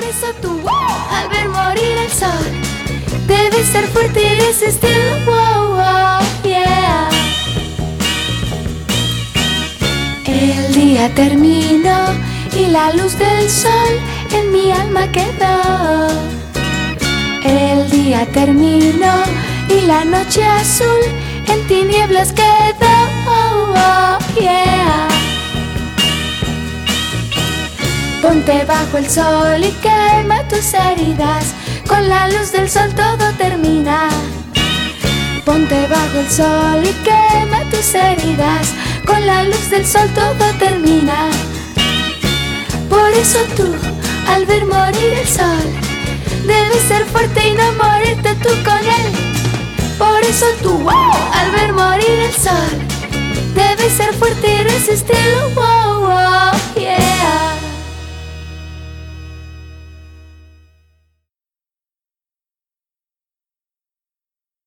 eso tú, al ver morir el sol, debes ser fuerte y resistirlo, yeah. El día terminó y la luz del sol en mi alma quedó. El día terminó y la noche azul en tinieblas quedó, yeah. Ponte bajo el sol y quema tus heridas, con la luz del sol todo termina. Ponte bajo el sol y quema tus heridas, con la luz del sol todo termina. Por eso tú, al ver morir el sol, debes ser fuerte y no morirte tú con él. Por eso tú, al ver morir el sol, debes ser fuerte y resistirlo, yeah.